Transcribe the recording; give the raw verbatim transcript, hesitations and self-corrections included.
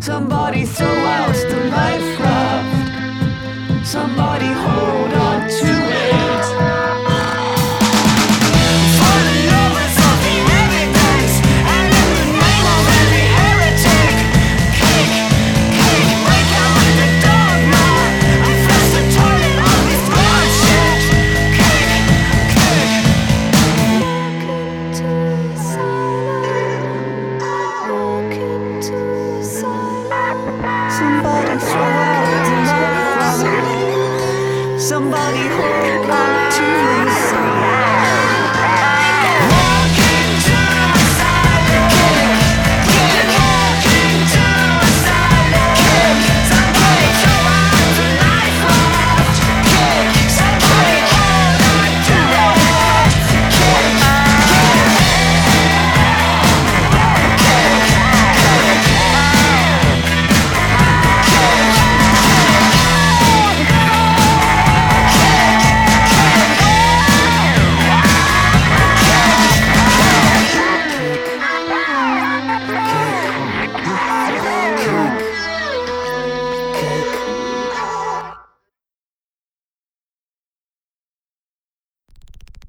Somebody throw out the life raft. Somebody hold on to it. For the lovers of the evidence, and in the name of every heretic, kick, kick, break out with the dogma, and flush the toilet of this bloodshed. Kick, kick. Walk into silence. Walk into silence. Somebody throw out the light. Somebody hold on to me.